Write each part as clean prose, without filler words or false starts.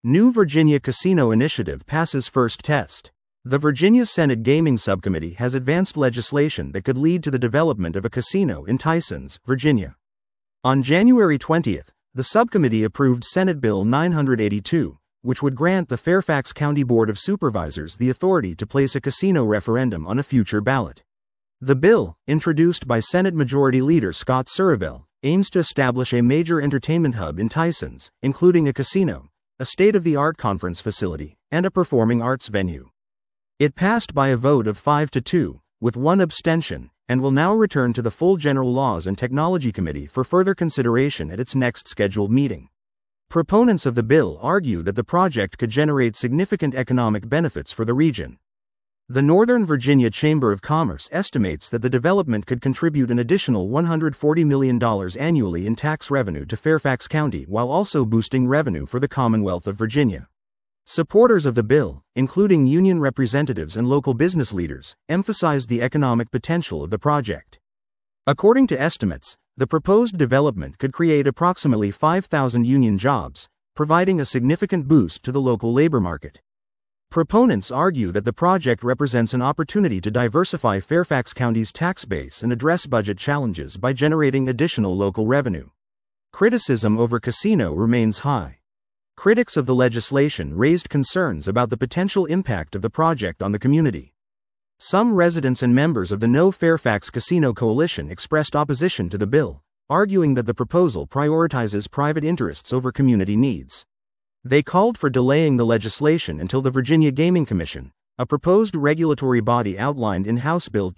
New Virginia Casino Initiative passes first test. The Virginia Senate Gaming Subcommittee has advanced legislation that could lead to the development of a casino in Tysons, Virginia. On January 20, the subcommittee approved Senate Bill 982, which would grant the Fairfax County Board of Supervisors the authority to place a casino referendum on a future ballot. The bill, introduced by Senate Majority Leader Scott Surreville, aims to establish a major entertainment hub in Tysons, including a casino, a state-of-the-art conference facility, and a performing arts venue. It passed by a vote of 5-2, with one abstention, and will now return to the full General Laws and Technology Committee for further consideration at its next scheduled meeting. Proponents of the bill argue that the project could generate significant economic benefits for the region. The Northern Virginia Chamber of Commerce estimates that the development could contribute an additional $140 million annually in tax revenue to Fairfax County while also boosting revenue for the Commonwealth of Virginia. Supporters of the bill, including union representatives and local business leaders, emphasized the economic potential of the project. According to estimates, the proposed development could create approximately 5,000 union jobs, providing a significant boost to the local labor market. Proponents argue that the project represents an opportunity to diversify Fairfax County's tax base and address budget challenges by generating additional local revenue. Criticism over casino remains high. Critics of the legislation raised concerns about the potential impact of the project on the community. Some residents and members of the No Fairfax Casino Coalition expressed opposition to the bill, arguing that the proposal prioritizes private interests over community needs. They called for delaying the legislation until the Virginia Gaming Commission, a proposed regulatory body outlined in House Bill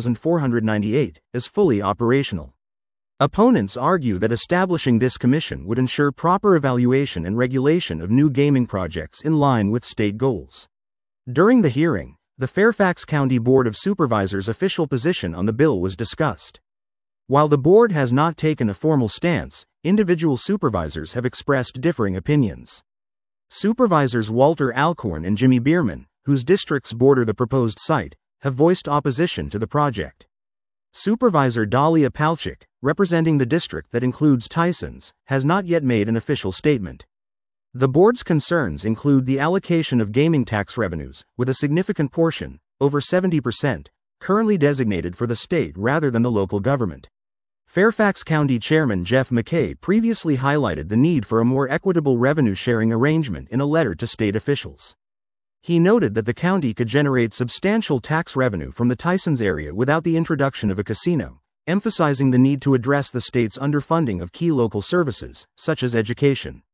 2498, is fully operational. Opponents argue that establishing this commission would ensure proper evaluation and regulation of new gaming projects in line with state goals. During the hearing, the Fairfax County Board of Supervisors' official position on the bill was discussed. While the board has not taken a formal stance, individual supervisors have expressed differing opinions. Supervisors Walter Alcorn and Jimmy Bierman, whose districts border the proposed site, have voiced opposition to the project. Supervisor Dahlia Palchik, representing the district that includes Tysons, has not yet made an official statement. The board's concerns include the allocation of gaming tax revenues, with a significant portion, over 70%, currently designated for the state rather than the local government. Fairfax County Chairman Jeff McKay previously highlighted the need for a more equitable revenue-sharing arrangement in a letter to state officials. He noted that the county could generate substantial tax revenue from the Tysons area without the introduction of a casino, emphasizing the need to address the state's underfunding of key local services, such as education.